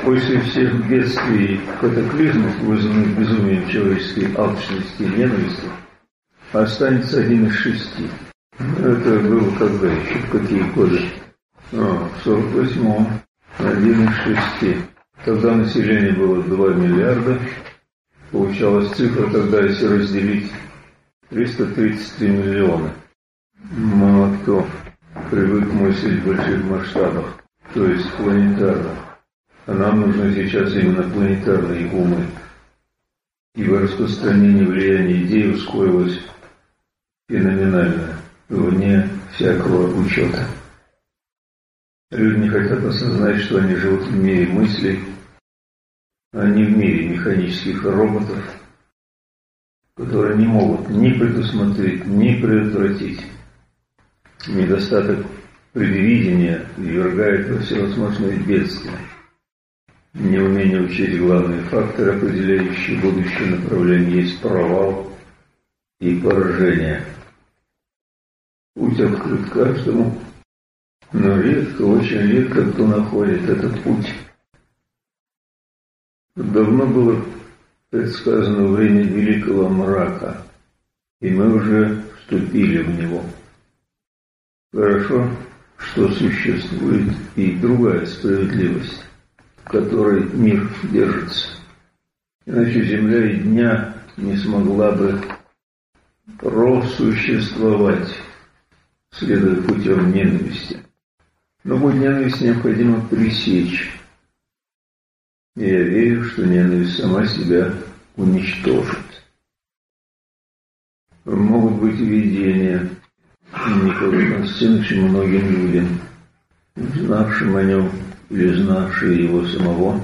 После всех бедствий и катаклизмов, вызванных безумием человеческой алчности и ненависти, останется один из 6. Это было когда еще, в какие годы? В 48-м, один из 6. Тогда население было 2 миллиарда. Получалась цифра тогда, если разделить, 333 миллиона. Мало кто привык мыслить в больших масштабах, то есть планетарно. А нам нужны сейчас именно планетарные умы. Ибо распространение влияния идей ускорилось феноменально, вне всякого учета. Люди не хотят осознать, что они живут в мире мыслей, а не в мире механических роботов, которые не могут ни предусмотреть, ни предотвратить. Недостаток предвидения ввергает во всевозможные бедствия. Неумение учесть главные факторы, определяющие будущее направление, есть провал и поражение. Путь открыт каждому, но редко, очень редко кто находит этот путь. Давно было предсказано время великого мрака, и мы уже вступили в него. Хорошо, что существует и другая справедливость, в которой мир держится. Иначе Земля и дня не смогла бы просуществовать, следуя путем ненависти. Но путь ненависти необходимо пресечь. И я верю, что ненависть сама себя уничтожит. Могут быть видения Николая Константиновича многим людям, знавшим о нем или знавшие его самого,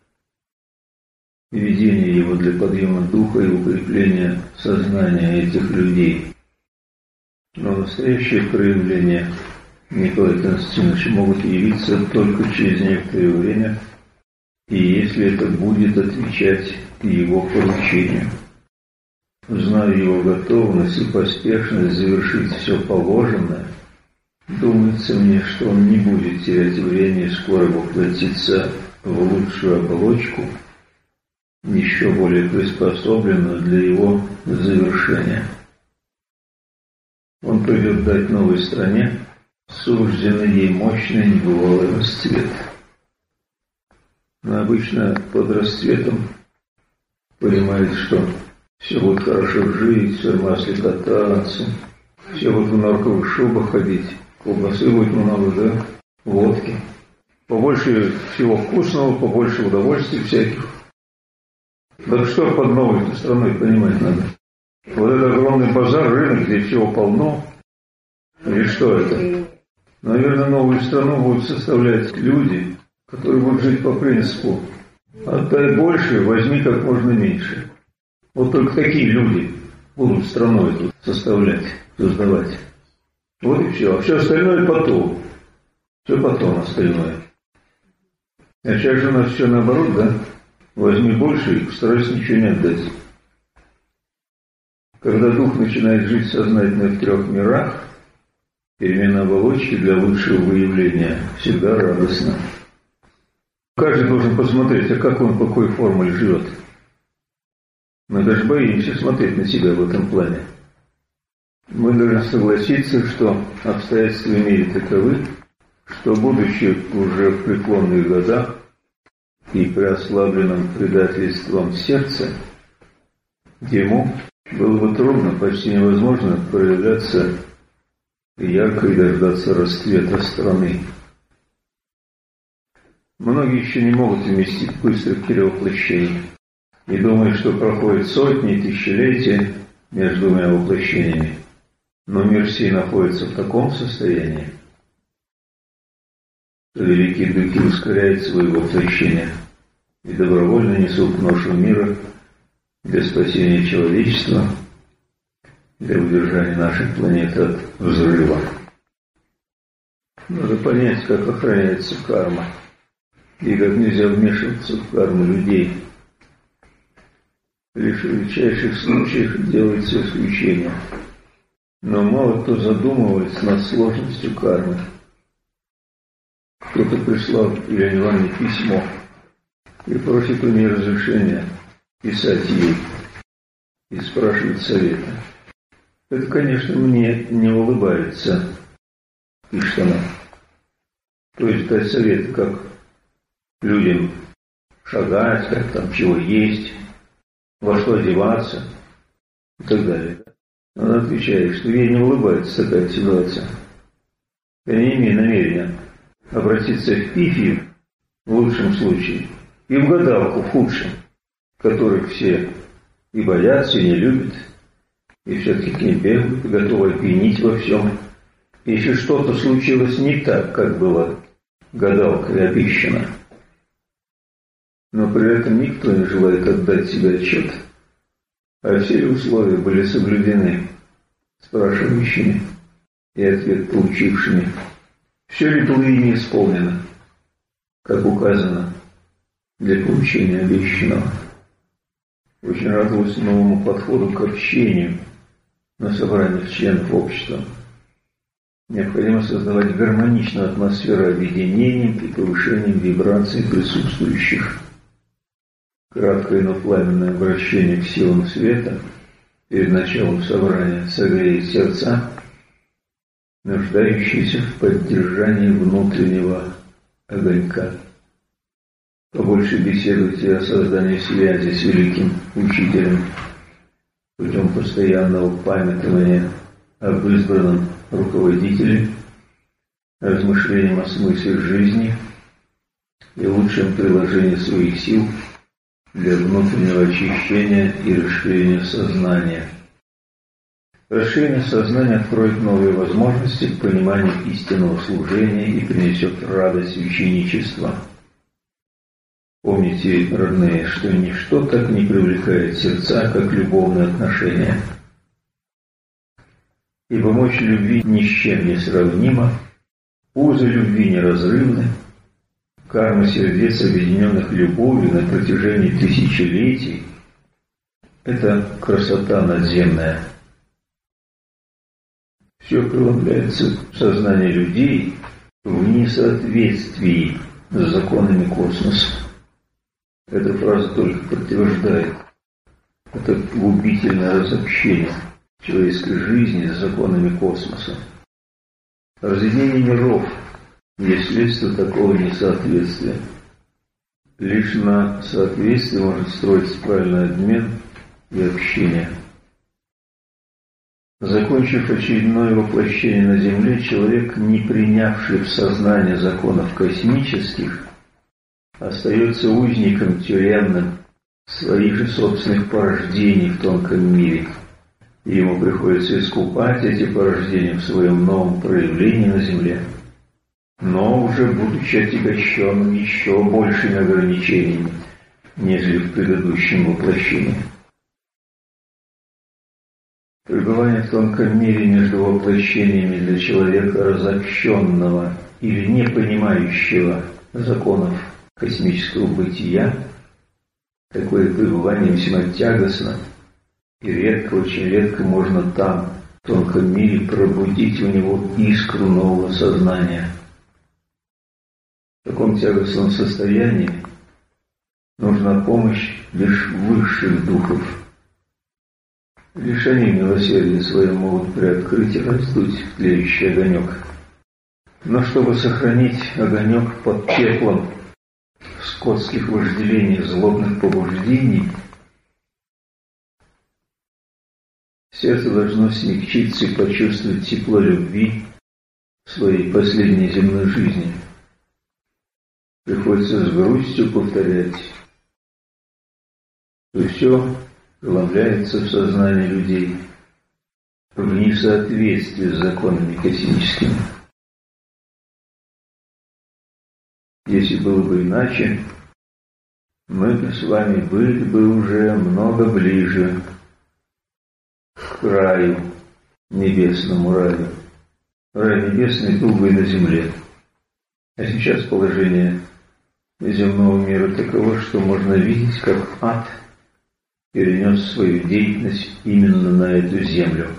видение его для подъема духа и укрепления сознания этих людей. Но настоящее проявление Николая Константиновича могут явиться только через некоторое время, и если это будет отвечать его поручению. Зная его готовность и поспешность завершить все положенное, думается мне, что он не будет терять время и скоро воплотиться в лучшую оболочку, еще более приспособленную для его завершения. Он придет дать новой стране сужденный ей мощный небывалый расцвет. Но обычно под расцветом понимает, что все будет хорошо жить, все в масле кататься, все будут в норковых шубах ходить, колбасы будет много, да, водки. Побольше всего вкусного, побольше удовольствий всяких. Да что под новой страной понимать надо? Вот это огромный базар, рынок, где всего полно. Или что это? Наверное, новую страну будут составлять люди, которые будут жить по принципу «отдай больше, возьми как можно меньше». Вот только такие люди будут страну эту составлять, создавать. Вот и все. А все остальное потом. Все потом остальное. А сейчас же у нас все наоборот, да? Возьми больше и постарайся ничего не отдать. Когда дух начинает жить сознательно в 3 мирах, перемена оболочки для лучшего выявления всегда радостна. Каждый должен посмотреть, а как он в какой формуле живет. Мы даже боимся смотреть на себя в этом плане. Мы должны согласиться, что обстоятельства в мире таковы, что, будучи уже в преклонных годах и при ослабленном предательством сердца, ему было бы трудно, почти невозможно проявляться ярко и дождаться расцвета страны. Многие еще не могут вместить быстрых перевоплощений и думают, что проходят сотни и тысячелетия между 2 воплощениями. Но мир сей находится в таком состоянии, что великие духи ускоряют свои воплощения и добровольно несут ношу мира для спасения человечества, для удержания нашей планеты от взрыва. Надо понять, как охраняется карма и как нельзя вмешиваться в карму людей. Лишь в редчайших случаях делается исключение. Но мало кто задумывается над сложностью кармы. Кто-то прислал Елене Ивановне письмо и просит у нее разрешения писать ей и спрашивает совета. Это, конечно, мне не улыбается, пишет она. То есть дать советы, как людям шагать, как там чего есть, во что одеваться и так далее. Она отвечает, что ей не улыбается такая ситуация. Я не имею намерения обратиться в пифию в лучшем случае и в гадалку в худшем, которых все и боятся, и не любят, и все-таки к ней бегают, и готовы обвинить во всем. Если что-то случилось не так, как было гадалкой обещано, но при этом никто не желает отдать себе отчет, а все условия были соблюдены спрашивающими и ответ получившими. Все ли было ими исполнено, как указано, для получения обещанного. Очень радовалась новому подходу к общению на собраниях членов общества. Необходимо создавать гармоничную атмосферу объединением и повышением вибраций присутствующих. Краткое, но пламенное обращение к силам света перед началом собрания согреет сердца, нуждающиеся в поддержании внутреннего огонька. Побольше беседуйте о создании связи с великим учителем путем постоянного памятования об избранном руководителе, размышлением о смысле жизни и лучшем приложении своих сил для внутреннего очищения и расширения сознания. Расширение сознания откроет новые возможности к пониманию истинного служения и принесет радость ученичества. Помните, родные, что ничто так не привлекает сердца, как любовные отношения. Ибо мощь любви ни с чем не сравнима, узы любви неразрывны, карма сердец, объединенных любовью на протяжении тысячелетий – это красота надземная. Все преломляется в сознании людей в несоответствии с законами космоса. Эта фраза только подтверждает это губительное разобщение человеческой жизни с законами космоса. Разъединение миров есть следствие такого несоответствия. Лишь на соответствии может строиться правильный обмен и общение. Закончив очередное воплощение на Земле, человек, не принявший в сознание законов космических, остается узником тюремным своих же собственных порождений в тонком мире. И ему приходится искупать эти порождения в своем новом проявлении на Земле, но уже будучи отягощенным еще большими ограничениями, нежели в предыдущем воплощении. Пребывание в тонком мире между воплощениями для человека, разобщенного или не понимающего законов космического бытия, такое пребывание весьма тягостно, и редко, очень редко можно там, в тонком мире, пробудить у него искру нового сознания. В таком тягостном состоянии нужна помощь лишь высших духов. Лишь они милосердие свое могут приоткрыть и раздуть тлеющий огонек. Но чтобы сохранить огонек под пеплом скотских вожделений, злобных побуждений, сердце должно смягчиться и почувствовать тепло любви в своей последней земной жизни. Приходится с грустью повторять, что все преломляется в сознании людей в несоответствии с законами космическими. Если было бы иначе, мы бы с вами были бы уже много ближе к краю, небесному раю. Рай небесный был бы и на земле. А сейчас положение земного мира таково, что можно видеть, как ад перенес свою деятельность именно на эту землю.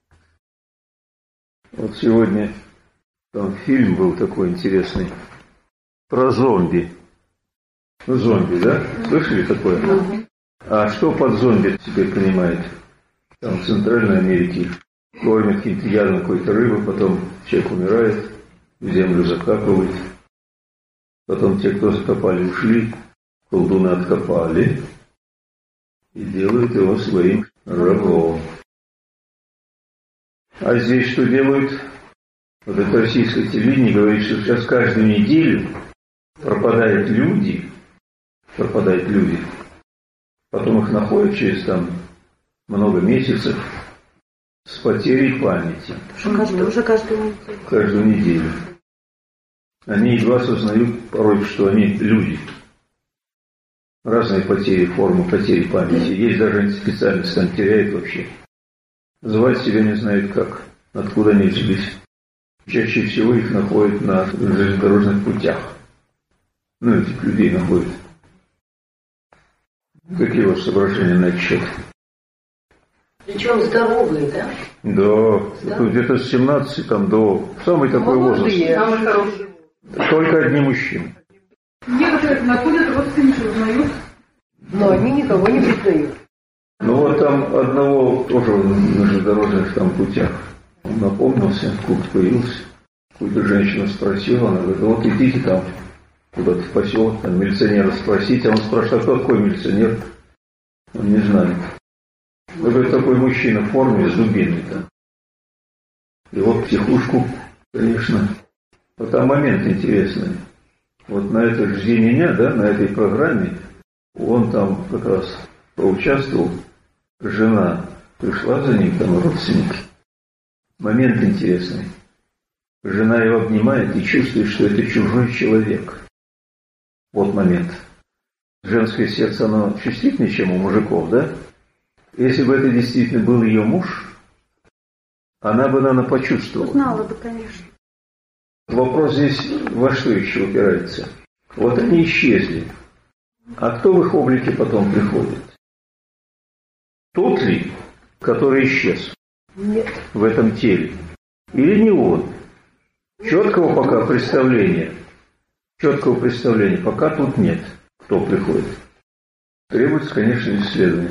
Вот сегодня там фильм был такой интересный про зомби. Ну, зомби, да? Слышали такое? А что под зомби теперь понимает? Там в Центральной Америке их кормят каким-то ядом какой-то рыбы, потом человек умирает, в землю закапывают. Потом те, кто закопали, ушли, колдуны откопали и делают его своим рабом. А здесь что делают? Вот это российское телевидение говорит, что сейчас каждую неделю пропадают люди, потом их находят через там много месяцев с потерей памяти. Уже каждую неделю. Они едва осознают порой, что они люди. Разные потери, формы потери памяти. Есть даже специальность, там теряют вообще. Звать себя не знают как, откуда они взялись. Чаще всего их находят на железнодорожных путях. Ну, этих людей находят. Какие ваши соображения на этот счет? Причем здоровые, да? Да, где-то с 17 там, до самый такой возраст. Самый хороший. Только одни мужчины. Некоторые находят родственники, узнают. Но они никого не признают. Ну вот там одного тоже на железнодорожных там путях. Он напомнился, откуда появился. Какую-то женщину спросила, она говорит, вот идите там куда-то в поселок, там милиционера спросите. А он спрашивает, а кто такой милиционер? Он не знает. Он говорит, такой мужчина в форме с дубиной там. И вот психушку, конечно. Вот там момент интересный. Вот на этой же «Жди меня», да, на этой программе, он там как раз поучаствовал, жена пришла за ним, там родственники. Момент интересный. Жена его обнимает и чувствует, что это чужой человек. Вот момент. Женское сердце, оно чувствительнее, чем у мужиков, да? Если бы это действительно был ее муж, она бы, наверное, почувствовала. Узнала бы, конечно. Вопрос здесь во что еще упирается? Вот они исчезли. А кто в их облике потом приходит? Тот ли, который исчез? Нет. В этом теле? Или не он? Четкого пока представления пока тут нет, кто приходит. Требуется, конечно, исследование.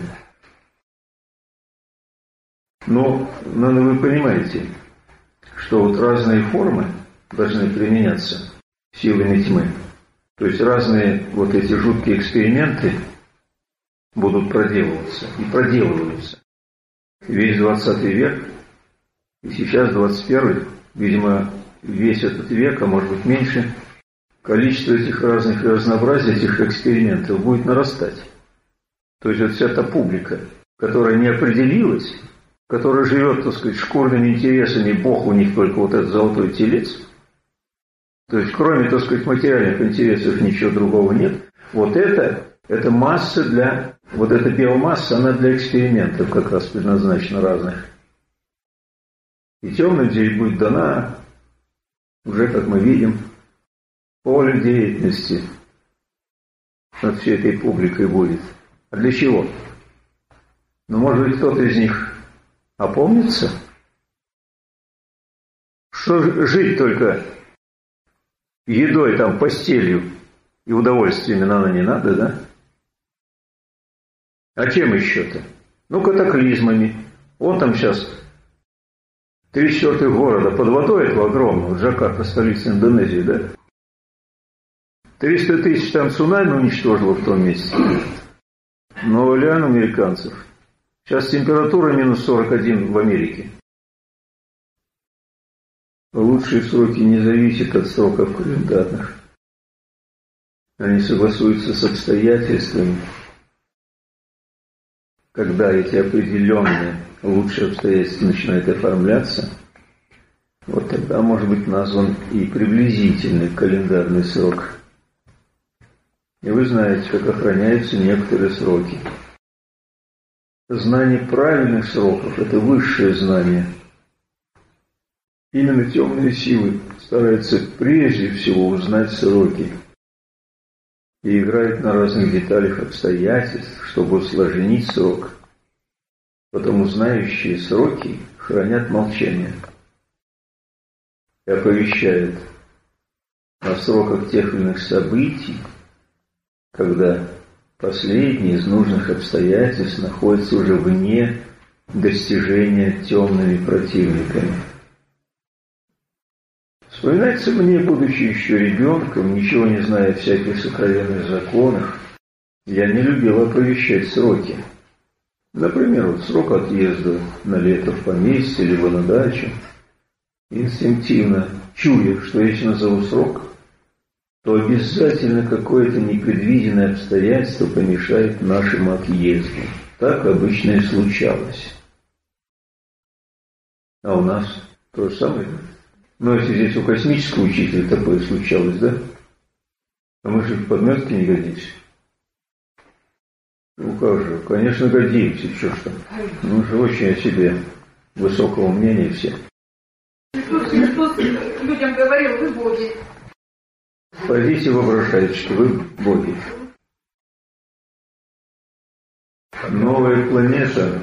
Но, наверное, вы понимаете, что вот разные формы должны применяться силами тьмы. То есть разные вот эти жуткие эксперименты будут проделываться и проделываются. Весь 20 век, и сейчас 21, видимо, весь этот век, а может быть меньше, количество этих разных и разнообразия этих экспериментов будет нарастать. То есть вот вся та публика, которая не определилась, которая живет, так сказать, шкурными интересами, Бог у них только вот этот золотой телец, то есть кроме, так сказать, материальных интересов ничего другого нет, вот это масса для, вот эта биомасса, она для экспериментов как раз предназначена разных. И темным здесь будет дана, уже, как мы видим, поле деятельности над всей этой публикой будет. А для чего? Ну, может быть, кто-то из них опомнится, что жить только едой, там, постелью и удовольствиями, наверное, не надо, да? А чем еще-то? Ну, катаклизмами. Он там сейчас 3/4 города под водой этого огромного, Джакарта, столица Индонезии, да? 300 тысяч там цунами уничтожило в том месте. Но валян американцев. Сейчас температура минус 41 в Америке. Лучшие сроки не зависят от сроков календарных. Они согласуются с обстоятельствами. Когда эти определенные лучшие обстоятельства начинают оформляться, вот тогда может быть назван и приблизительный календарный срок. И вы знаете, как охраняются некоторые сроки. Знание правильных сроков – это высшее знание. Именно темные силы стараются прежде всего узнать сроки и играют на разных деталях обстоятельств, чтобы усложнить срок. Потому знающие сроки хранят молчание и оповещают о сроках тех или иных событий, когда последний из нужных обстоятельств находится уже вне достижения темными противниками. Вспоминается мне, будучи еще ребенком, ничего не зная о всяких сокровенных законах, я не любил оповещать сроки. Например, вот срок отъезда на лето в поместье либо на дачу. Инстинктивно чуя, что если назову срок, то обязательно какое-то непредвиденное обстоятельство помешает нашему отъезду. Так обычно и случалось. А у нас то же самое. Но если здесь у космического учителя такое случалось, да? А мы же в подметке не годимся. Ну как же, конечно, годимся, что. Мы же очень о себе высокого мнения все. Христос людям говорил: вы боги. Пойдите воображайте, что вы боги. Новая планета,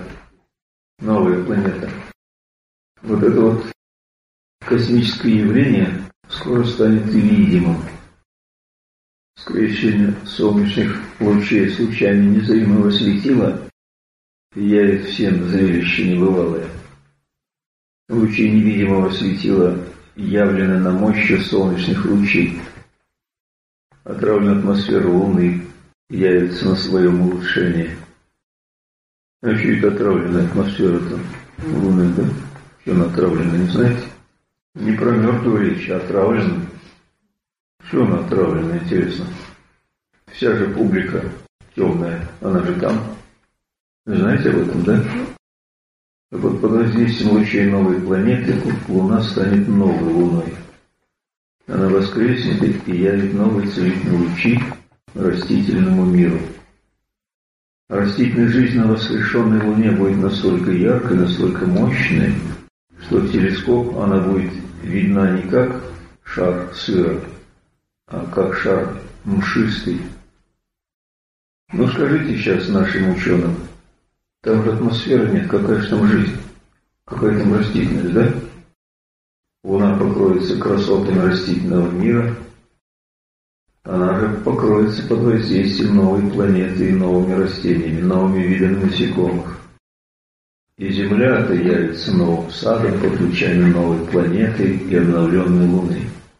вот это вот космическое явление скоро станет видимым. Скрещивание солнечных лучей с лучами незримого светила явит всем зрелище небывалое. Лучи невидимого светила явлены на мощи солнечных лучей. Отравленная атмосфера Луны явится на своем улучшении. А что это отравленная атмосфера-то Луны, да? Что она отравлена, не знаете? Не про мертвую речь, а отравлена. Что она отравлена, интересно? Вся же публика темная, она же там. Вы знаете об этом, да? Так вот, под воздействием лучей новой планеты Луна станет новой Луной. Она воскреснет и явит новые целительные лучи растительному миру. Растительная жизнь на воскрешенной Луне будет настолько яркой, настолько мощной, что в телескоп она будет видна не как шар сыра, а как шар мшистый. Ну скажите сейчас нашим ученым, там же атмосферы нет, какая же там жизнь, какая там растительность, да? Луна покроется красотами растительного мира, она же покроется под воздействием новой планеты и новыми растениями, новыми видами насекомых. И Земля-то явится новым садом под лучами новой планеты и обновленной Луны.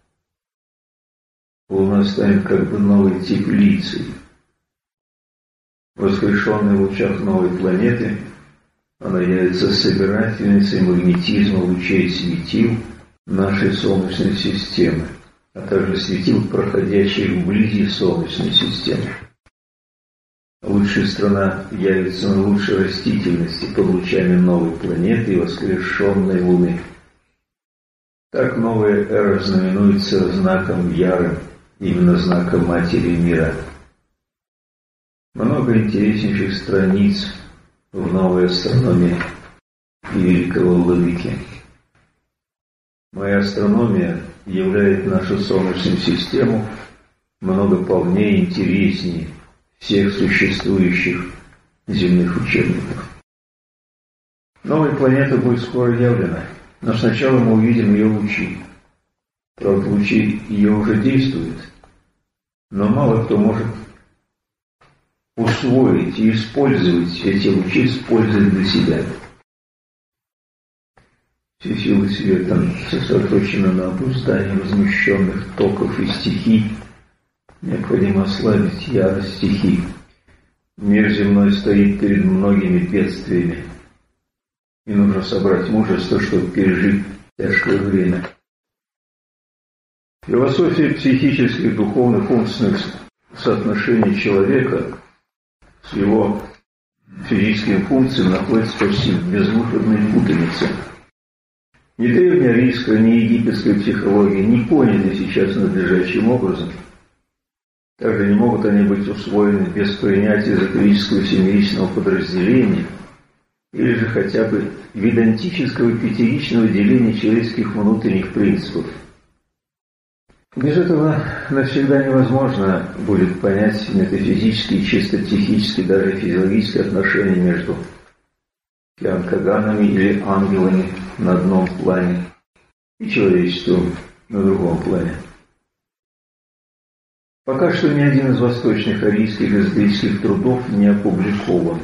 Луна станет как бы новой теплицей. Воскрешенной в лучах новой планеты, она явится собирательницей магнетизма лучей светил нашей Солнечной системы, а также светил, проходящих вблизи Солнечной системы. Лучшая страна явится на лучшей растительности под лучами новой планеты и воскрешенной Луны. Так новая эра знаменуется знаком ярым, именно знаком Матери мира. Много интереснейших страниц в новой астрономии и великого владыки. Моя астрономия являет нашу Солнечную систему много полнее и интереснее всех существующих земных учебников. Новая планета будет скоро явлена, но сначала мы увидим ее лучи. Правда, лучи ее уже действуют, но мало кто может усвоить и использовать эти лучи, использовать для себя. Все силы света сосредоточены на обуздании возмущенных токов и стихий. Необходимо ослабить ярость стихий. Мир земной стоит перед многими бедствиями. И нужно собрать мужество, чтобы пережить тяжкое время. Философия психических и духовных умственных соотношений человека с его физическими функциями находится почти в безвыходной путанице. Ни древнеримская, ни египетская психология не поняты сейчас надлежащим образом. Также не могут они быть усвоены без принятия эзотерического семеричного подразделения или же хотя бы ведантического пятиричного деления человеческих внутренних принципов. Без этого навсегда невозможно будет понять метафизические, чисто психические, даже физиологические отношения между кианкаганами или ангелами на одном плане и человечеством на другом плане. Пока что ни один из восточных арийских эзотерических трудов не опубликован.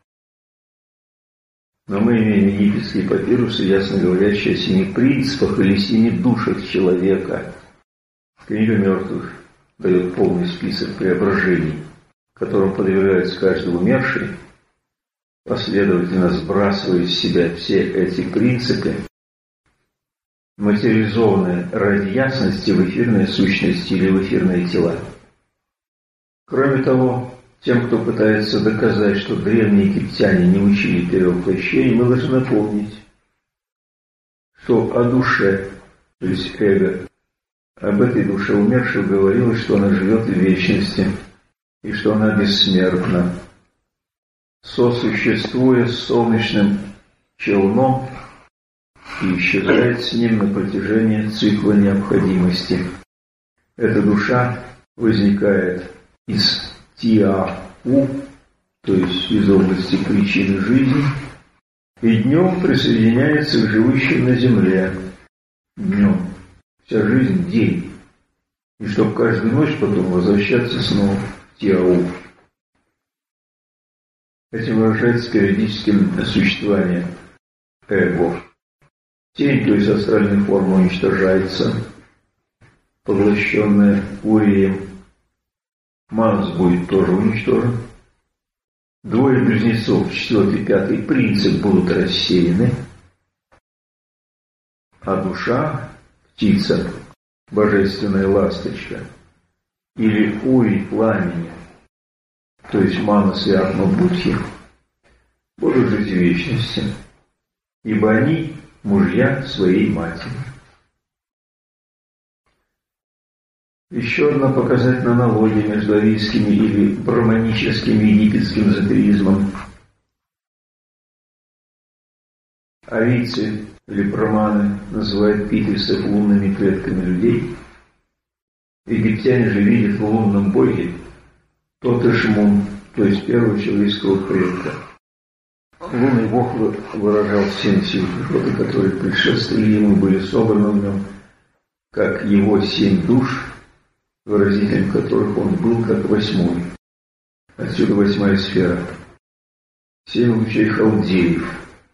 Но мы имеем египетские папирусы, ясно говорящие о 7 принципах или 7 душах человека. Книга мертвых дает полный список преображений, которым подвергается каждый умерший, последовательно сбрасывая из себя все эти принципы, материализованные ради ясности в эфирные сущности или в эфирные тела. Кроме того, тем, кто пытается доказать, что древние египтяне не учили перевоплощений, мы должны напомнить, что о душе, то есть эго, об этой душе умершего говорилось, что она живет в вечности и что она бессмертна, сосуществуя с солнечным челном и исчезает с ним на протяжении цикла необходимости. Эта душа возникает из Тиа-У, то есть из области причины жизни, и днем присоединяется к живущим на земле. Днем. Вся жизнь – день. И чтобы каждую ночь потом возвращаться снова в Тиа-У. Этим выражается периодическим существование эго. Тень, то есть астральная форма, уничтожается, поглощенная Урием. Манас будет тоже уничтожен. Двое близнецов, 4 и 5 принцип будут рассеяны. А душа, птица, божественная ласточка, или Ури пламени, то есть Манас и Атма Будхи, будут жить в вечности, ибо они мужья своей матери. Еще одна показательная аналогия между арийскими или брахманическим и египетским эзотеризмом. Арийцы или браманы называют питрисов лунными предками людей. Египтяне же видят в лунном боге тот Ишмун, то есть первого человеческого предка. Лунный бог выражал 7 сил природы, которые предшествовали ему, были собраны в нем, как его 7 душ, выразителем которых он был как 8-й. Отсюда 8-я сфера. 7 лучей халдеев,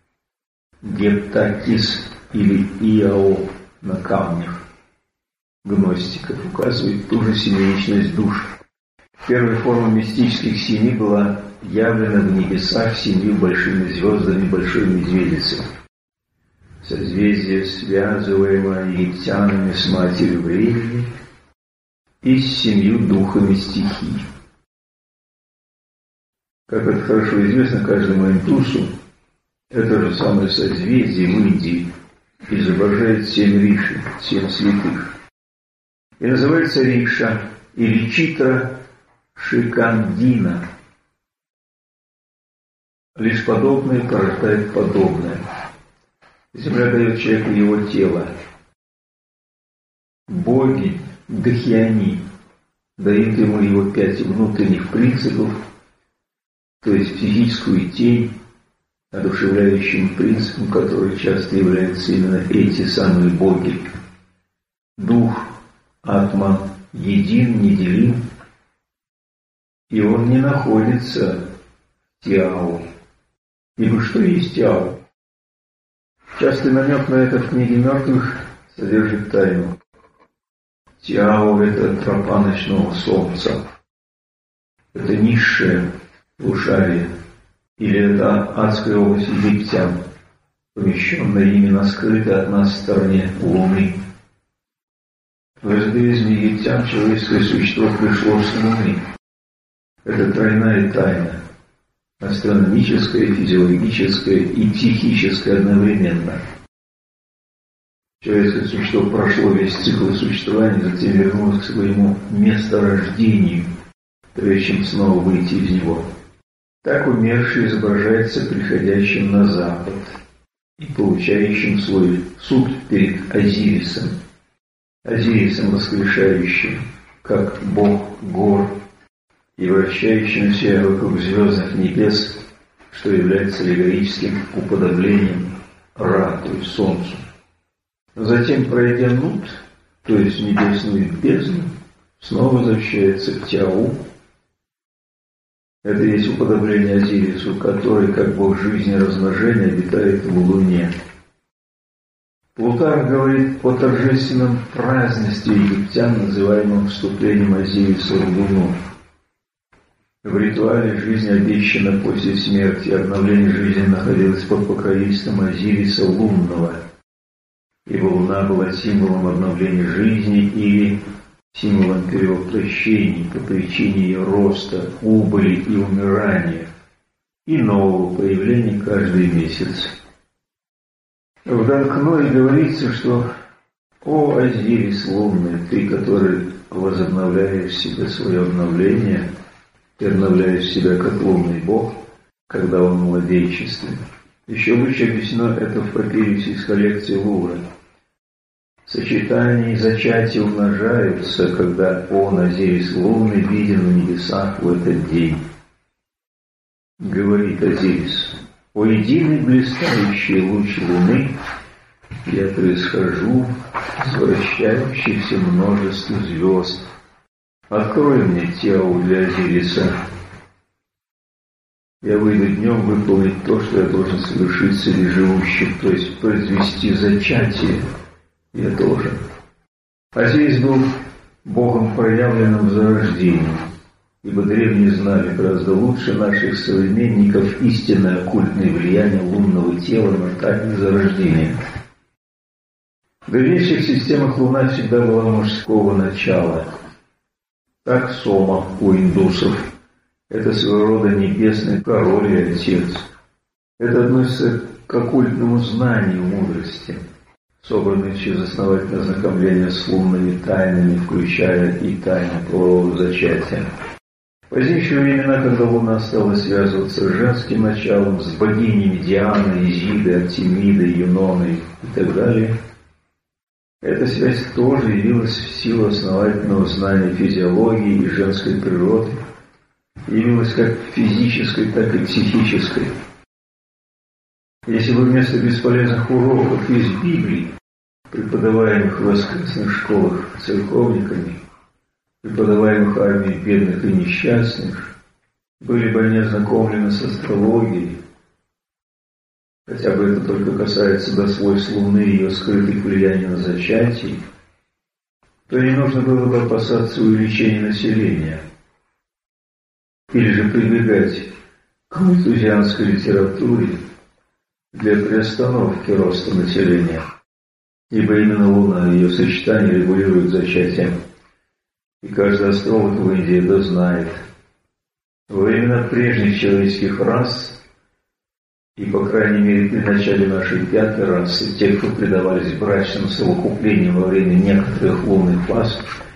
Гептакис или Иао на камнях. Гностика указывает ту же семеричность душ. Первая форма мистических 7 была явлена в небесах 7 большими звездами Большой Медведицы. Созвездие, связываемое египтянами с матерью времени и с 7 духами стихий. Как это хорошо известно каждому индусу, это же самое созвездие в Индии изображает 7 риши, 7 святых. И называется риша или читра Шикандина. Лишь подобное порождает подобное. Земля дает человеку его тело. Боги, Дахьяни, дают ему его 5 внутренних принципов, то есть физическую тень, одушевляющим принципом, который часто являются именно эти самые боги. Дух, Атман, един, неделим, и он не находится в Тиау. Ибо что есть Тиау? Частый намек на это в книге мертвых содержит тайну. Тиау – это тропа ночного солнца. Это низшее полушарие, или это адская область египтян, помещенная именно скрытой от нас стороне Луны. В эзотеризме египтян человеческое существо пришло с Луны. Это тройная тайна. Астрономическое, физиологическое и психическое одновременно. Человеческое существо прошло весь цикл существования, затем вернулось к своему месторождению, прежде чем снова выйти из него. Так умерший изображается приходящим на запад и получающим свой суд перед Азирисом. Азирисом воскрешающим, как бог гор, и вращающимся вокруг звездных небес, что является аллегорическим уподоблением Ра, то есть Солнцу. Затем, пройдя Нут, то есть небесную бездну, снова возвращается к Тяу. Это есть уподобление Азирису, который, как бог жизни и размножения, обитает в Луне. Плутарх говорит о торжественном празднестве египтян, называемом вступлением Азириса в Луну. В ритуале жизнь обещана после смерти, обновление жизни находилось под покровительством Азириса Лунного, ибо Луна была символом обновления жизни или символом перевоплощений по причине ее роста, убыли и умирания, и нового появления каждый месяц. В Данкное говорится, что «О Азирис лунный, ты, который возобновляешь в себе свое обновление, ты обновляешь себя как лунный бог, когда он в младенчестве». Еще выше объяснено это в папирусе из коллекции Лувра. Сочетания и зачатия умножаются, когда он, Азирис лунный, виден в небесах в этот день. Говорит Азирис: «О единый блистающий луч луны, я происхожу с вращающихся множества звезд. Открой мне Тяу для Азириса. Я выйду днем выполнить то, что я должен совершить среди живущих, то есть произвести зачатие. Я должен». Азирис был богом, проявленным в зарождении, ибо древние знали гораздо лучше наших современников истинное оккультное влияние лунного тела на тайны зарождения. В древнейших системах Луна всегда была мужского начала. Так Сома у индусов – это своего рода небесный король и отец. Это относится к оккультному знанию мудрости, собранной через основательное ознакомление с лунными тайнами, включая и тайну полового зачатия. В позднейшие времена, когда Луна стала связываться с женским началом, с богинями Дианой, Изидой, Артемидой, Юноной и так далее, эта связь тоже явилась в силу основательного знания физиологии и женской природы, явилась как физической, так и психической. Если бы вместо бесполезных уроков из Библии, преподаваемых в воскресных школах церковниками, преподаваемых армией бедных и несчастных, были бы они ознакомлены с астрологией, хотя бы это только касается до свойств Луны и ее скрытых влияний на зачатие, то не нужно было бы опасаться увеличения населения, или же прибегать к мальтузианской литературе для приостановки роста населения, ибо именно Луна и ее сочетание регулирует зачатие. И каждый астролог в Индии это знает. Во времена прежних человеческих рас, и, по крайней мере, при начале нашей пятой расы, те, кто предавались брачным совокуплениям во время некоторых лунных фаз,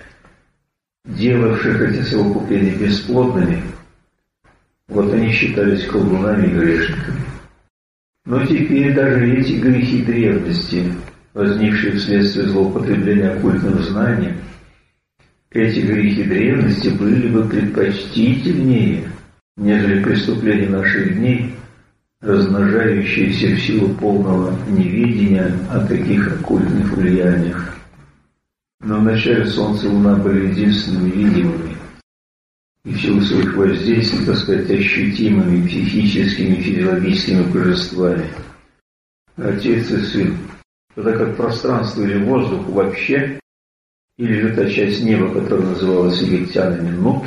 делавших эти совокупления бесплодными, вот они считались колдунами и грешниками. Но теперь даже эти грехи древности, возникшие вследствие злоупотребления оккультным знанием, эти грехи древности были бы предпочтительнее, нежели преступления наших дней, размножающиеся в силу полного неведения о таких оккультных влияниях. Но вначале Солнце и Луна были единственными видимыми, и в силу своих воздействий, так сказать, ощутимыми психическими и физиологическими божествами. Отец и Сын, тогда как пространство или воздух вообще, или же та часть неба, которая называлась египтянами Нут,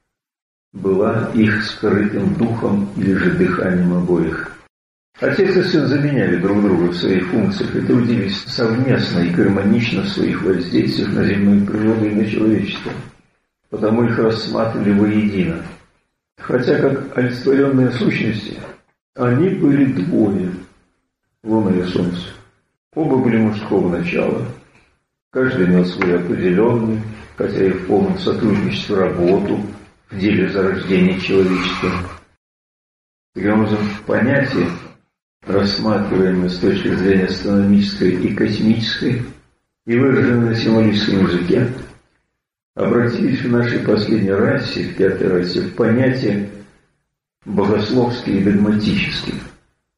была их скрытым духом или же дыханием обоих. Отец и Сын заменяли друг друга в своих функциях и трудились совместно и гармонично в своих воздействиях на земную природу и на человечество, потому их рассматривали воедино. Хотя как олицетворенные сущности, они были двое, Луна и Солнце. Оба были мужского начала. Каждый имел свою определенную, хотя и в полном сотрудничестве, работу в деле зарождения человечества. Таким образом, понятие, рассматриваемое с точки зрения астрономической и космической, и выраженное на символическом языке, обратились в нашей последней расе, в пятой расе, в понятие богословские и догматические.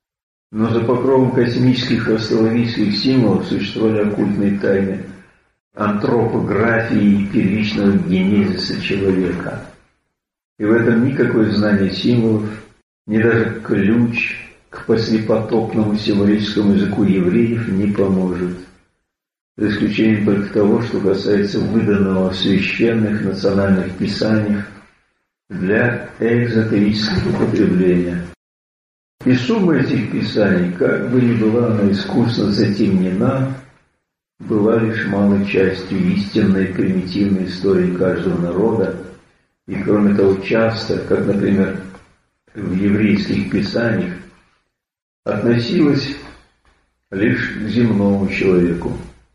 Но за покровом космических и астрологических символов существовали оккультные тайны, антропографии первичного генезиса человека. И в этом никакое знание символов, ни даже ключ к послепотопному символическому языку евреев не поможет. За исключением только того, что касается выданного в священных национальных писаниях для экзотерического употребления. И сумма этих писаний, как бы ни была она искусно затемнена, была лишь малой частью истинной примитивной истории каждого народа, и кроме того часто, как, например, в еврейских писаниях, относилась лишь к земному человеку,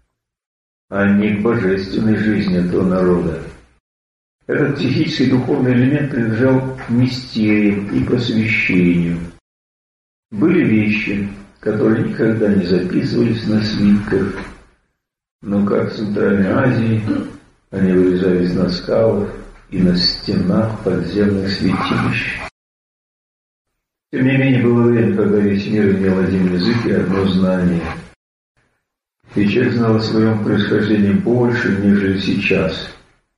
а не к божественной жизни этого народа. Этот психический духовный элемент принадлежал мистериям и посвящению. Были вещи, которые никогда не записывались на свитках, но как в Центральной Азии они вырезались на скалах и на стенах подземных святилищ. Тем не менее, было время, когда весь мир имел один язык и одно знание. И человек знал о своем происхождении больше, нежели сейчас,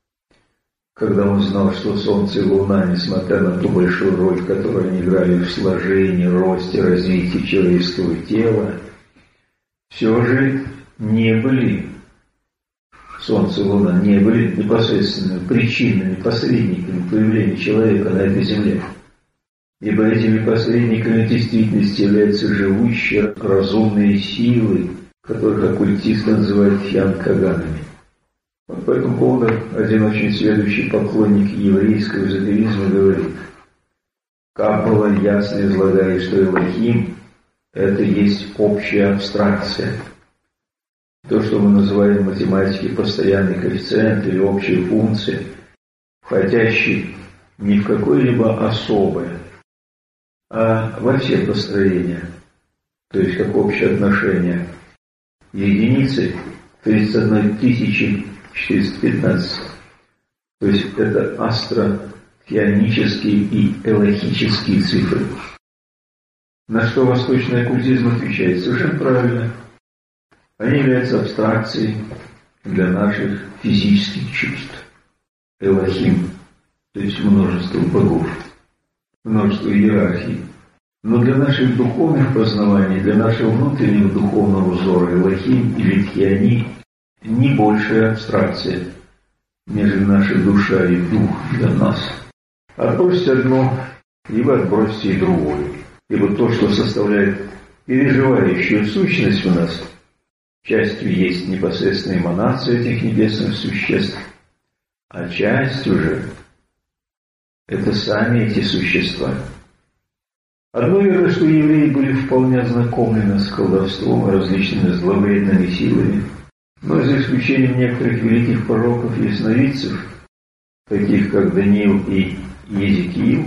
когда он знал, что Солнце и Луна, несмотря на ту большую роль, которую они играли в сложении, росте, развитии человеческого тела, все же не были, Солнце и Луна не были непосредственными причинами, посредниками появления человека на этой земле. Ибо этими посредниками в действительности являются живущие разумные силы, которых оккультисты называют хианкаганами. Вот по этому поводу один очень следующий поклонник еврейского эзотеризма говорит: Каббала ясно излагает, что Элохим – это есть общая абстракция. То, что мы называем в математике постоянный коэффициент или общая функция, входящий не в какое-либо особое, а во все построения, то есть как общее отношение. Единицы 31 415, то есть это астрохионические и элохические цифры. На что восточный оккультизм отвечает совершенно правильно. Они являются абстракцией для наших физических чувств. Элохим, то есть множество богов, множество иерархий. Но для наших духовных познаваний, для нашего внутреннего духовного взора Элохим или Тхиани не большая абстракция, нежели наша душа и дух для нас. Отбросьте одно, и вы отбросьте и другое. Ибо то, что составляет переживающую сущность в нас, частью есть непосредственная эманация этих небесных существ, а частью же это сами эти существа. Одно верно, что евреи были вполне ознакомлены с колдовством и различными зловредными силами, но за исключением некоторых великих пророков и ясновидцев, таких как Даниил и Езекиил,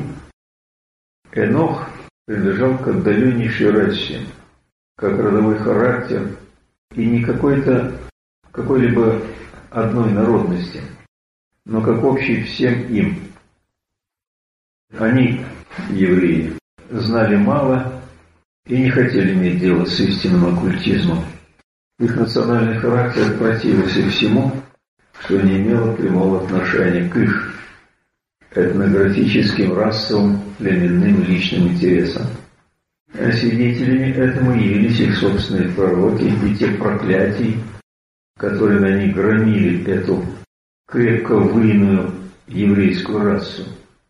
Энох принадлежал к отдаленнейшей расе, как родовой характер, и не какой-либо одной народности, но как общий всем им. Они, евреи, знали мало и не хотели иметь дело с истинным оккультизмом. Их национальный характер противился всему, что не имело прямого отношения к их этнографическим, расовым, племенным, личным интересам. А свидетелями этому явились их собственные пророки и те проклятий, которыми они громили эту крепко выйную еврейскую расу.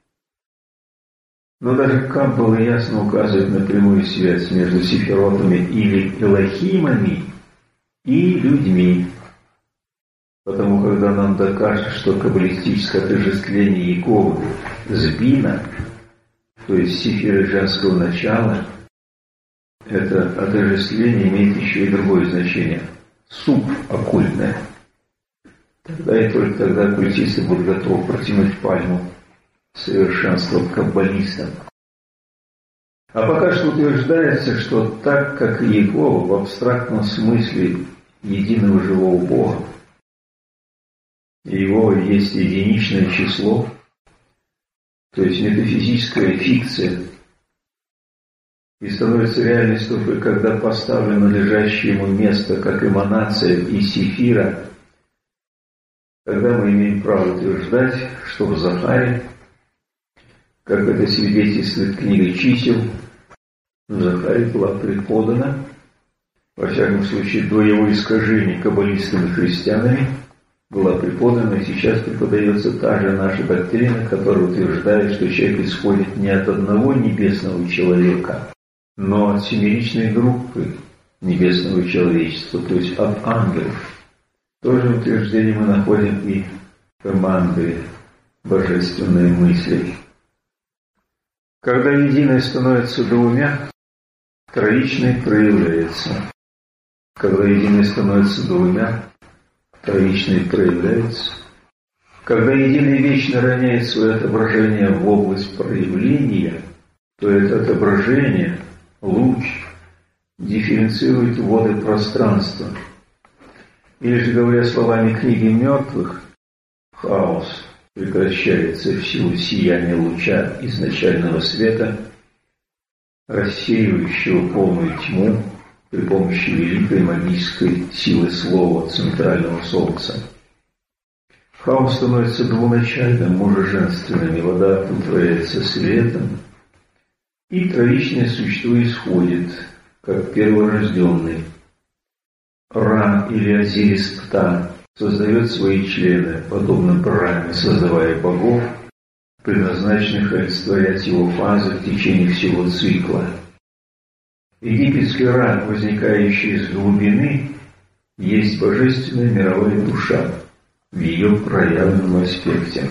Но даже Каббала ясно указывает на прямую связь между сефиротами или элохимами и людьми. Потому когда нам докажут, что каббалистическое отождествление Иеговы с Бина, то есть сефиры женского начала, это отождествление имеет еще и другое значение – субоккультное. Тогда и только тогда оккультисты будут готовы протянуть пальму совершенства каббалистам. А пока что утверждается, что так как Иегова в абстрактном смысле единого живого Бога, Иегова есть единичное число, то есть метафизическая фикция, и становится реальностью только когда поставлено надлежащее ему место как эманация и сефира Тогда мы имеем право утверждать, что в Захаре, как это свидетельствует книга чисел, в Захаре была преподана, во всяком случае до его искажения каббалистами и христианами, была преподана и сейчас преподается та же наша доктрина, которая утверждает, что человек исходит не от одного небесного человека, но от семеричной группы небесного человечества, то есть от ангелов. То же утверждение мы находим и в команде божественной мысли. Когда единое становится двумя, троичное проявляется. Когда единое становится двумя, троичное проявляется. Когда единый вечно роняет свое отображение в область проявления, то это отображение, луч, дифференцирует воды пространства. Или же, говоря словами книги мертвых, хаос прекращается в силу сияния луча изначального света, рассеивающего полную тьму при помощи великой магической силы слова центрального солнца. Хаос становится двуначальным, мужа-женственным, и вода утворяется светом, и троичное существо исходит, как перворожденный. Ра или Азирис-Пта создает свои члены, подобно Брахме, создавая богов, предназначенных олицетворять его фазы в течение всего цикла. Египетский Ра, возникающий из глубины, есть божественная мировая душа в ее проявленном аспекте.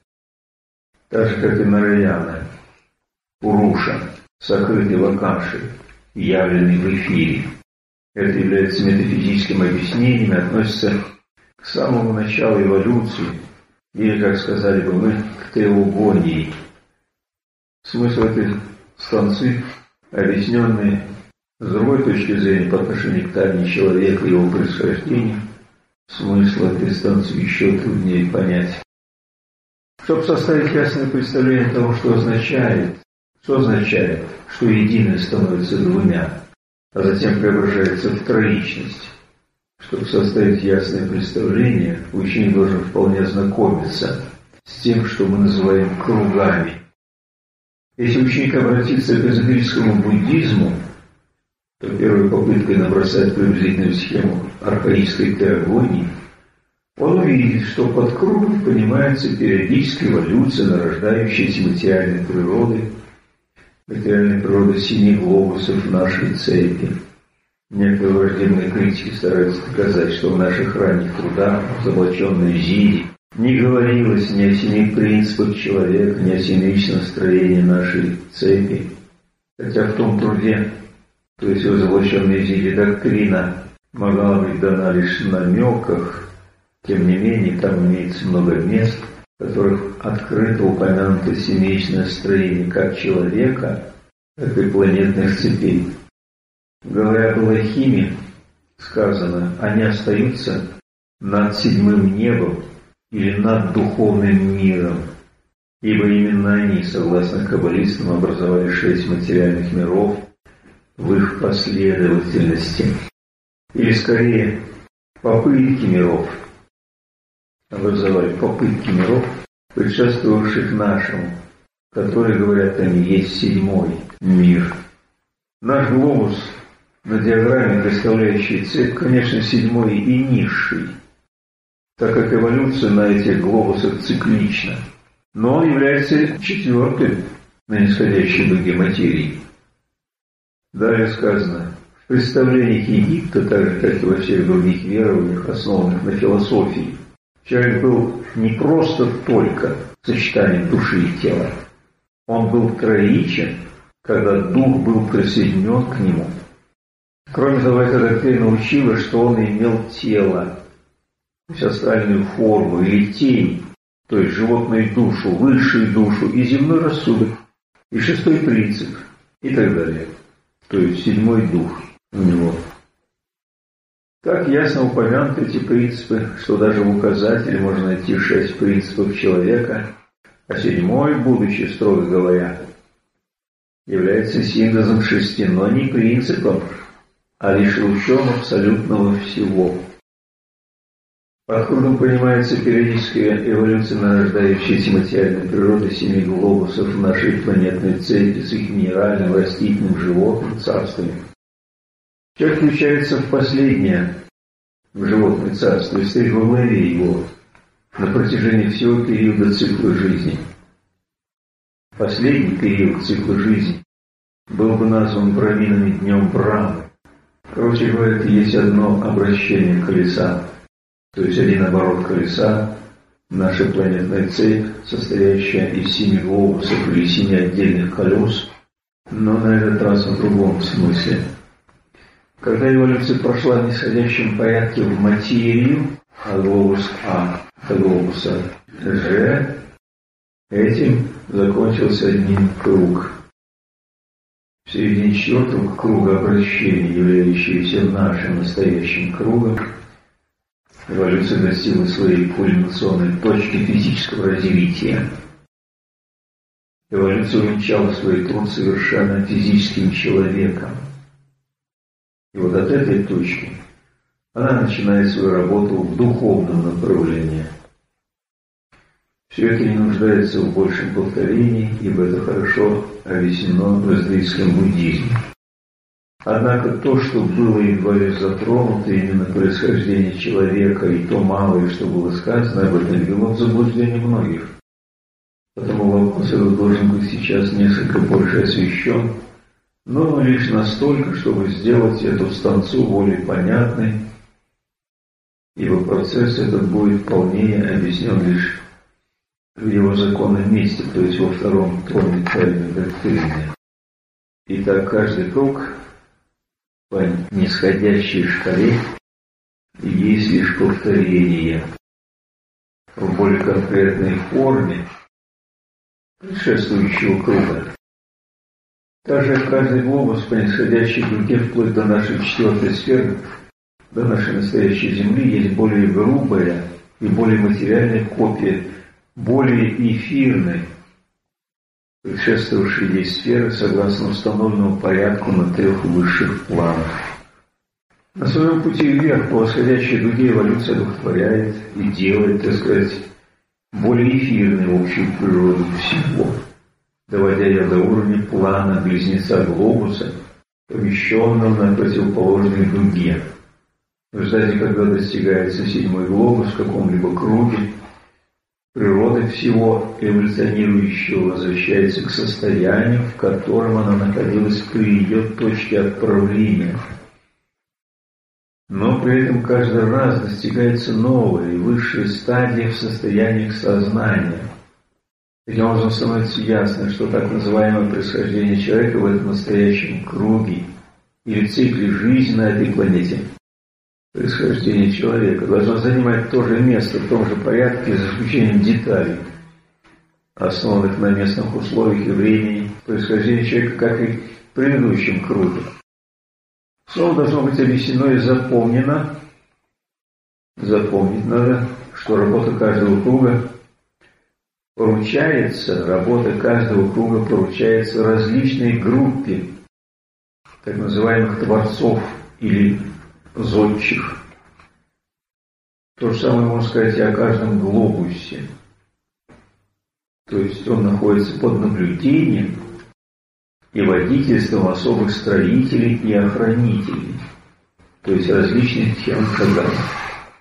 Так же, как и Нараяна, Пуруша, сокрытый в Акаше, явленный в эфире. Это является метафизическим объяснением и относится к самому началу эволюции, или, как сказали бы мы, к теогонии. Смысл этой станции, объясненный с другой точки зрения по отношению к тайне человека и его происхождению, смысл этой станции еще труднее понять. Чтобы составить ясное представление того, что означает, что единое становится двумя, а затем преображается в троичность. Чтобы составить ясное представление, ученик должен вполне ознакомиться с тем, что мы называем кругами. Если ученик обратится к эзотерическому буддизму, то первой попыткой набросать приблизительную схему архаической теогонии, он увидит, что под кругом понимается периодическая эволюция нарождающейся материальной природы семи глобусов нашей цепи. Некоторые враждебные критики стараются доказать, что в наших ранних трудах, заблоченной Зиде, не говорилось ни о семи принципах человека, ни о семеричном строении нашей цепи. Хотя в том труде, то есть в заблоченной Зиде, доктрина могла быть дана лишь в намеках, тем не менее там имеется много мест, в которых открыто упомянуто семейное строение как человека, так и планетных цепей. Говоря об Элохиме, сказано, они остаются над седьмым небом или над духовным миром, ибо именно они, согласно каббалистам, образовали 6 материальных миров в их последовательности. Или скорее, попытки миров. Образовали попытки миров, предшествовавших нашему, которые, говорят они, есть 7-й мир. Наш глобус на диаграмме, представляющий цепь, конечно, 7-й и низший, так как эволюция на этих глобусах циклична. Но он является 4-м на нисходящей дуге материи. Далее сказано, в представлениях Египта, так же, как и во всех других верованиях, основанных на философии, человек был не просто только сочетанием души и тела. Он был троичен, когда дух был присоединен к нему. Кроме того, эта доктрина учила, что он имел тело, то есть астральную форму или тень, то есть животную душу, высшую душу и земной рассудок, и 6-й принцип, и так далее. То есть 7-й дух у него. Так ясно упомянуты эти принципы, что даже в указателе можно найти 6 принципов человека, а 7-й, будучи, строго говоря, является синтезом 6, но не принципом, а лишь лучом абсолютного всего. Под кругом понимается периодическая эволюция нарождающейся материальной природы семи глобусов нашей планетной цепи с их минеральным, растительным, животным царствами. Человек включается в последнее, в животное царство, и стоит во главе его на протяжении всего периода цикла жизни. Последний период цикла жизни был бы назван браминами днем Брамы. Короче говоря, это есть одно обращение колеса, то есть один оборот колеса, наша планетная цепь, состоящая из 7 глобусов или 7 отдельных колес, но на этот раз в другом смысле. Когда эволюция прошла в нисходящем порядке в материю, от глобуса А до глобуса Ж, этим закончился один круг. В середине 4-го круга обращения, являющегося нашим настоящим кругом, эволюция достигла своей кульминационной точки физического развития. Эволюция увенчала свой труд совершенно физическим человеком. И вот от этой точки она начинает свою работу в духовном направлении. Все это не нуждается в большем повторении, ибо это хорошо объяснено в индуистском буддизме. Однако то, что было едва лишь затронуто, именно происхождение человека, и то малое, что было сказано об этом, ввело в заблуждение многих. Потому вопрос этот должен быть сейчас несколько больше освещен, но лишь настолько, чтобы сделать эту станцу более понятной, ибо процесс этот будет полнее объяснен лишь в его законном месте, то есть во втором томе тайной доктрины. Итак, каждый круг по нисходящей шкале есть лишь повторение в более конкретной форме предшествующего круга. Также каждый глобус по нисходящей дуге вплоть до нашей 4-й сферы, до нашей настоящей Земли, есть более грубая и более материальная копия, более эфирной, предшествовавшей ей сферы согласно установленному порядку на 3 высших планах. На своем пути вверх по восходящей дуге эволюция одухотворяет и делает, так сказать, более эфирной общую природу всего, доводя ее до уровня плана близнеца глобуса, помещенного на противоположной дуге. В результате, когда достигается 7-й глобус в каком-либо круге, природа всего эволюционирующего возвращается к состоянию, в котором она находилась при ее точке отправления. Но при этом каждый раз достигается новая и высшая стадия в состояниях сознания. Таким образом становится ясно, что так называемое происхождение человека в этом настоящем круге или цикле жизни на этой планете, происхождение человека должно занимать то же место в том же порядке, за исключением деталей, основанных на местных условиях и времени происхождения человека, как и в предыдущем круге. Снова должно быть объяснено и запомнено. Запомнить надо, что работа каждого круга поручается различной группе так называемых творцов или зодчих. То же самое можно сказать и о каждом глобусе. То есть он находится под наблюдением и водительством особых строителей и охранителей, то есть различных хронокадранов.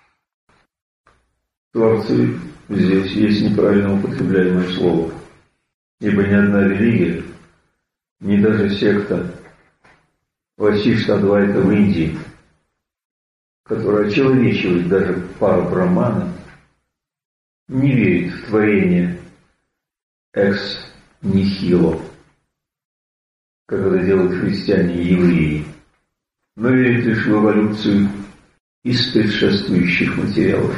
Творцы здесь есть неправильно употребляемое слово, ибо ни одна религия, ни даже секта Васиштха-Адвайта в Индии, которая очеловечивает даже пару Брахмана, не верит в творение экс-нихило, как это делают христиане и евреи, но верит лишь в эволюцию из предшествующих материалов.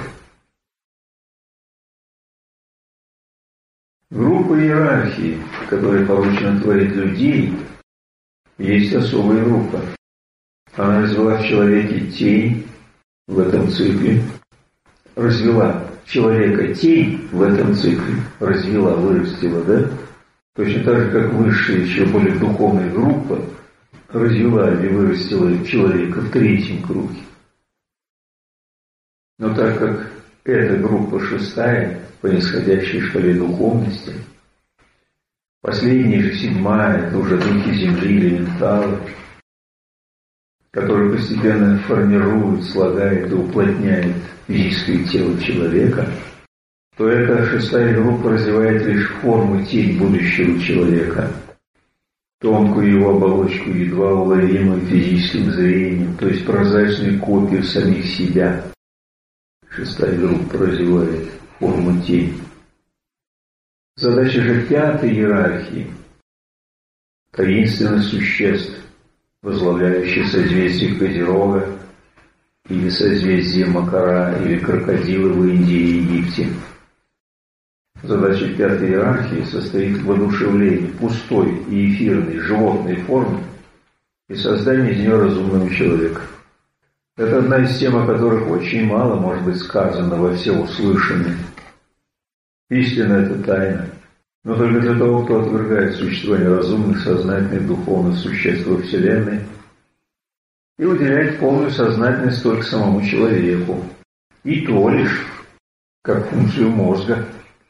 Группа иерархии, которая поручена творить людей, есть особая группа. Она развела в человеке тень в этом цикле, развела человека тень в этом цикле, развела, вырастила, да? Точно так же, как высшая, еще более духовная группа развела или вырастила человека в 3-м круге. Но так как эта группа шестая по нисходящей шкале духовности. Последняя же седьмая – это уже духи Земли, элементалы, которые постепенно формируют, слагают и уплотняют физическое тело человека, то эта шестая группа развивает лишь форму, тень будущего человека, тонкую его оболочку, едва уловимую физическим зрением, то есть прозрачную копию самих себя. Шестая группа развивает форму тень. Задача же пятой иерархии – таинственных существ, возглавляющих созвездие Козерога или созвездие Макара или крокодила в Индии и Египте. Задача пятой иерархии состоит в воодушевлении пустой и эфирной животной формы и создании из нее разумного человека. Это одна из тем, о которых очень мало может быть сказано во всеуслышании. Истина – это тайна, но только для того, кто отвергает существование разумных, сознательных, духовных существ во Вселенной и уделяет полную сознательность только самому человеку, и то лишь как функцию мозга.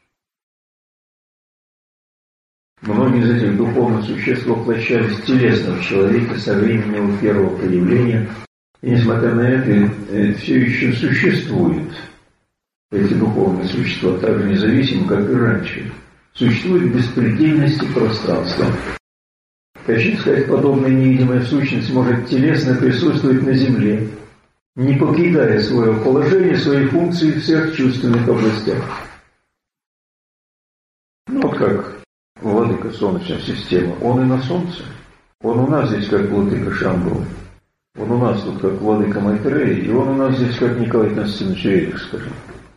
Многие из этих духовных существ воплощались телесно в человеке со времени его первого проявления, и несмотря на это все еще существуют. Эти духовные существа так же независимы, как и раньше. Существует в беспредельности пространства. Точнее сказать, подобная невидимая сущность может телесно присутствовать на Земле, не покидая своего положения, своей функции в сверхчувственных областях. Ну вот как владыка Солнечной системы. Он и на Солнце. Он у нас здесь как владыка Шамбу. Он у нас тут как владыка Майтрея, и он у нас здесь как Николай Константинович Рерих, скажем.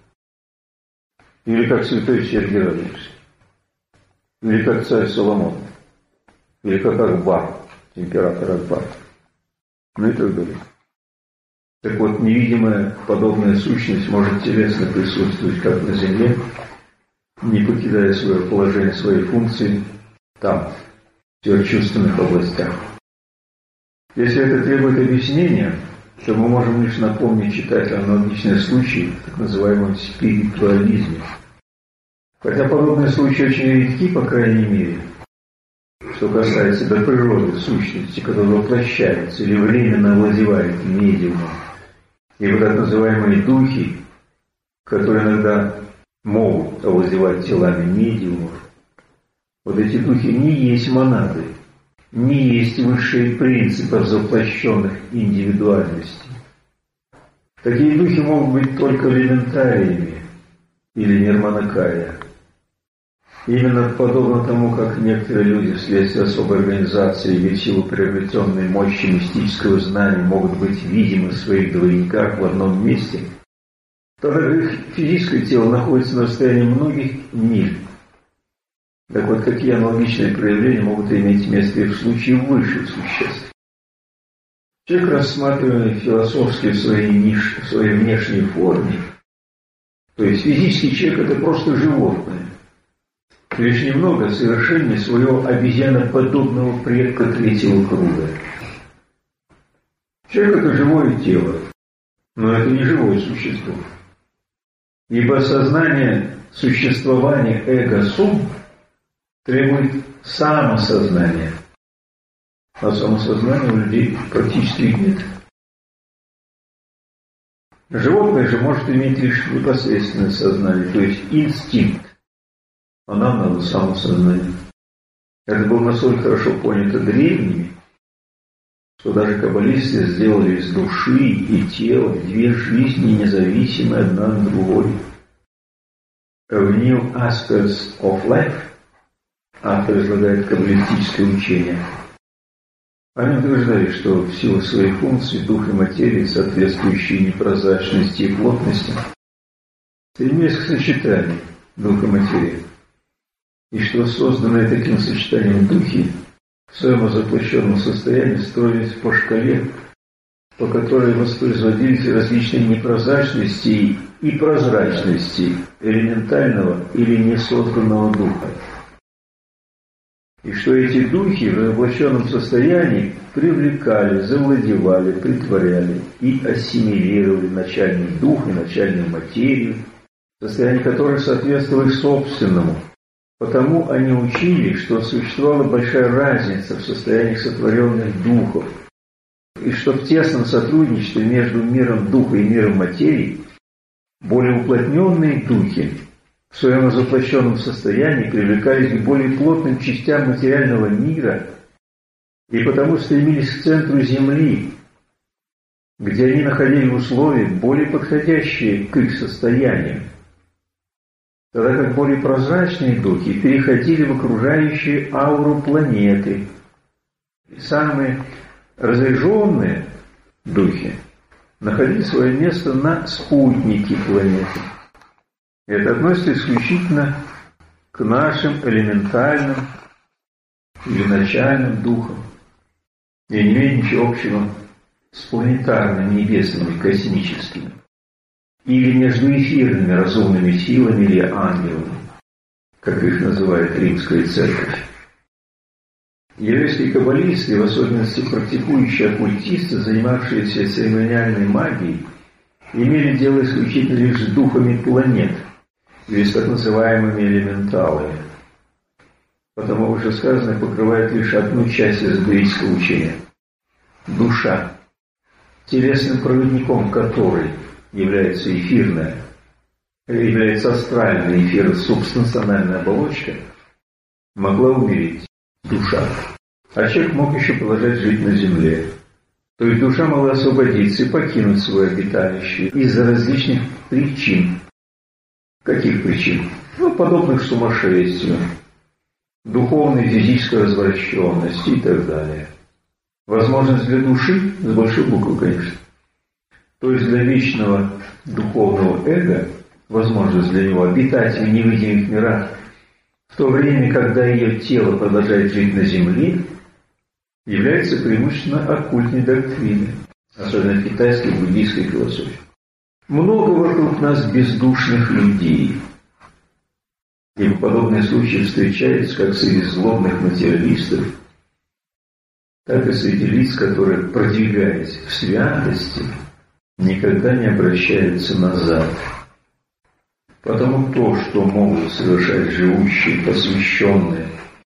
Или как святой Сергий Радонежский. Или как царь Соломон. Или как Акбар, император Акбар. Ну и так далее. Так вот, невидимая подобная сущность может телесно присутствовать как на Земле, не покидая свое положение, свои функции там, в сверхчувственных областях. Если это требует объяснения, то мы можем лишь напомнить читателям аналогичные случаи в так называемом спиритуализме. Хотя подобные случаи очень редки, по крайней мере, что касается до природы сущности, которая воплощается или временно овладевает медиумом, и вот так называемые духи, которые иногда могут овладевать телами медиумов, вот эти духи не есть монады, не есть высшие принципы воплощенных индивидуальностей. Такие духи могут быть только элементариями или нирманакая. Именно подобно тому, как некоторые люди вследствие особой организации или в силу приобретенной мощи мистического знания могут быть видимы в своих двойниках в одном месте, тогда их физическое тело находится на расстоянии многих миль. Так вот, какие аналогичные проявления могут иметь место и в случае высших существ? Человек, рассматриваемый философски в своей внешней форме, то есть физический человек – это просто животное, лишь немного совершеннее своего обезьяноподобного предка третьего круга. Человек – это живое тело, но это не живое существо. Ибо сознание существования эго-сум требует самосознания, а самосознания у людей практически нет. Животное же может иметь лишь непосредственное сознание, то есть инстинкт, а нам надо самосознание. Это было настолько хорошо понято древними, что даже каббалисты сделали из души и тела две жизни, независимые одна от другой. A new aspects of life, автор излагает каббалистическое учение. Они утверждали, что в силу своих функций дух и материя, соответствующие непрозрачности и плотности, стремились к сочетанию духа и материи, и что созданные таким сочетанием духи в своем заплощенном состоянии строились по шкале, по которой воспроизводились различные непрозрачности и прозрачности элементального или несозданного духа. и что эти духи в воплощенном состоянии привлекали, завладевали, притворяли и ассимилировали начальный дух и начальную материю, состояние которой соответствовало их собственному. Потому они учили, что существовала большая разница в состояниях сотворенных духов, и что в тесном сотрудничестве между миром духа и миром материи более уплотненные духи в своем разоплощенном состоянии привлекались к более плотным частям материального мира и потому стремились к центру Земли, где они находили условия, более подходящие к их состоянию, тогда как более прозрачные духи переходили в окружающую ауру планеты. И самые разряженные духи находили свое место на спутнике планеты. И это относится исключительно к нашим элементальным или начальным духам и не имеет ничего общего с планетарными, небесными, космическими или междуэфирными разумными силами или ангелами, как их называет Римская Церковь. Еврейские каббалисты, в особенности практикующие оккультисты, занимавшиеся церемониальной магией, имели дело исключительно лишь с духами планет, или с так называемыми элементалами. Потому вышесказанное покрывает лишь одну часть эзотерического учения – душа, телесным проводником которой является эфирная, является астральная эфиросубстанциональная оболочка, могла умереть душа. А человек мог еще продолжать жить на земле. То есть душа могла освободиться и покинуть свое обиталище из-за различных причин. Каких причин? Подобных сумасшествию, духовной и физической развращенности и так далее. Возможность для души, с большой буквы, конечно, то есть для вечного духовного эго, возможность для него обитать в невидимых мирах, в то время, когда ее тело продолжает жить на земле, является преимущественно оккультной доктриной, особенно в китайской и буддийской философии. Много вокруг нас бездушных людей, и подобные случаи встречаются как среди злобных материалистов, так и среди лиц, которые, продвигаясь в святости, никогда не обращаются назад. Потому то, что могут совершать живущие, посвященные,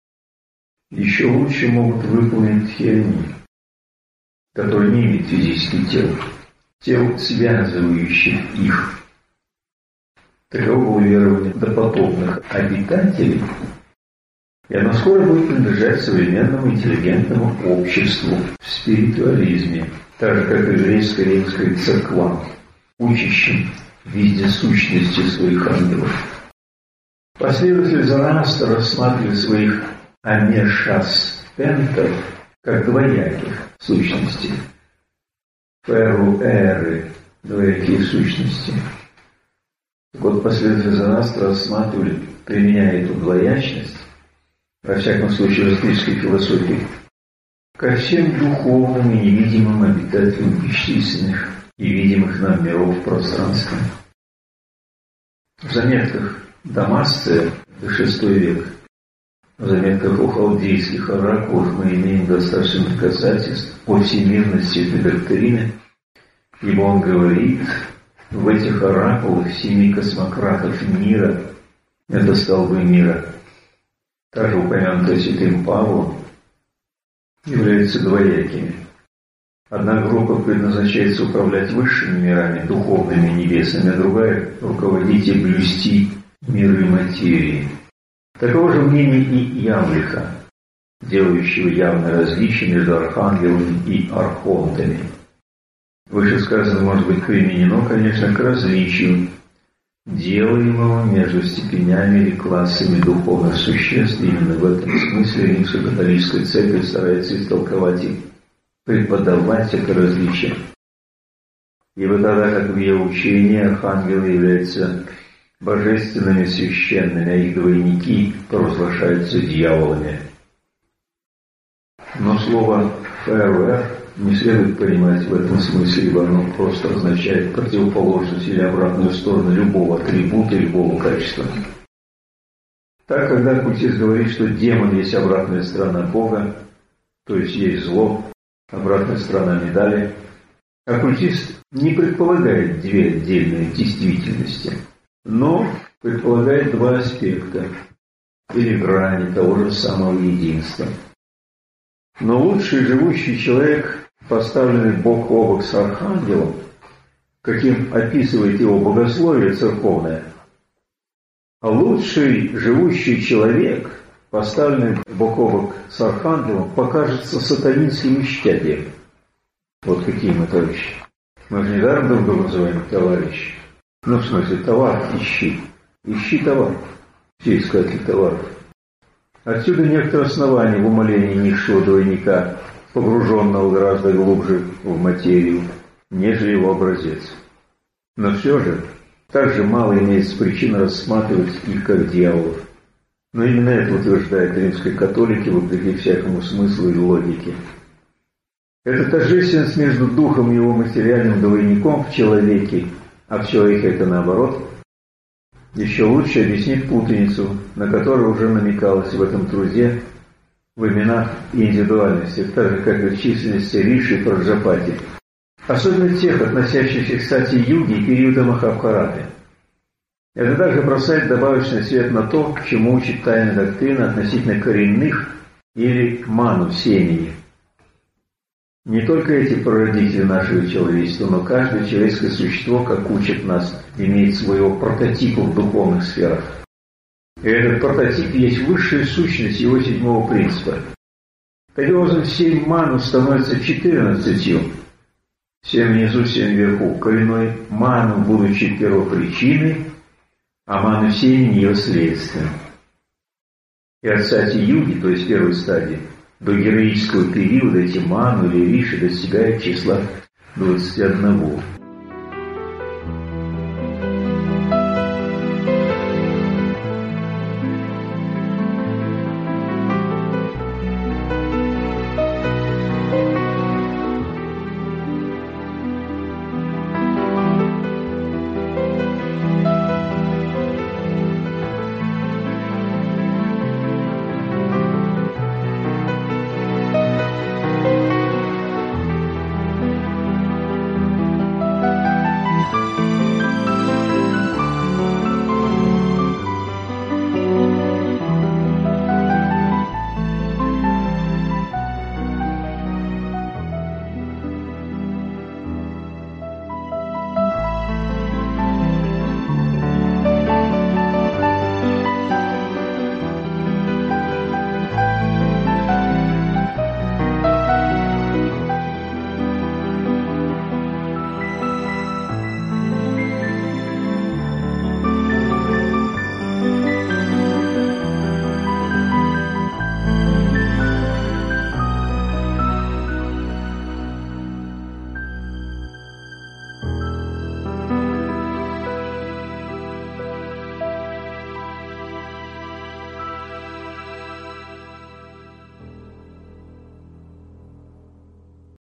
еще лучше могут выполнить херни, которые не имеют физических тел, связывающих их. Таково было верование допотопных обитателей, и оно скоро будет принадлежать современному интеллигентному обществу в спиритуализме, так же, как и еврейская римская церква, учащим вездесущности своих ангелов. Последователи Зороастра рассматривали своих амешаспентов как двояких сущностей. Феру-эры, двоякие сущности. Так вот, последователи Зороастра рассматривали, применяя эту двоячность, во всяком случае в эзотерической философии, ко всем духовным и невидимым обитателям бесчисленных и видимых нам миров в пространстве. В заметках Дамасция, VI век, в заметках о халдейских оракулах мы имеем достаточно доказательств о всемирности этой доктрины, ибо он говорит, в этих оракулах 7 космократов мира, это столбы мира, также упомянутые святым Павлом, являются двоякими. Одна группа предназначается управлять высшими мирами, духовными и небесными, а другая – руководить и блюсти миры материи. Такого же мнения и Ямлиха, делающего явное различие между архангелами и архонтами. Вышесказанное может быть применено, конечно, к различию, делаемого между степенями или классами духовных существ. Именно в этом смысле Римская католическая церковь старается истолковать и преподавать это различие. Ибо тогда как в ее учении архангелы являются божественными священными, а их двойники провозглашаются дьяволами. Но слово «фэрвэр» не следует понимать в этом смысле, ибо оно просто означает противоположность или обратную сторону любого атрибута, любого качества. Так, когда оккультист говорит, что демон есть обратная сторона Бога, то есть есть зло, обратная сторона медали, оккультист не предполагает две отдельные действительности, но предполагает два аспекта или грани того же самого единства. Но лучший живущий человек, поставленный бок о бок с архангелом, каким описывает его богословие церковное, а лучший живущий человек, поставленный бок о бок с архангелом, покажется сатанинским исчадием. Вот какие мы товарищи. Мы же недаром друг друга называем товарищи. Ну, в смысле, товар ищи. Ищи товар. Все искатели товаров. Отсюда некоторые основания в умолении низшего двойника, погруженного гораздо глубже в материю, нежели его образец. Но все же, также мало имеется причин рассматривать их как дьяволов. Но именно это утверждают римские католики вопреки всякому смыслу и логике. Это тождественность между духом и его материальным двойником в человеке, а в человеке это наоборот, еще лучше объяснит путаницу, на которую уже намекалось в этом труде в именах и индивидуальностях, так же как и в численности Риши и Праджапати. Особенно тех, относящихся к стати юги и периода Махабхараты. Это также бросает добавочный свет на то, к чему учит тайная доктрина относительно коренных или ману семьи. Не только эти прародители нашего человечества, но каждое человеческое существо, как учит нас, имеет своего прототипа в духовных сферах. И этот прототип есть высшая сущность его седьмого принципа. Таким образом, 7 ману становится 14. 7 внизу, 7 вверху. Коренной ману, будучи первопричиной, а ману семени ее следствием. И от стати юги, то есть первой стадии, до героического периода эти ману или риши достигают числа 21.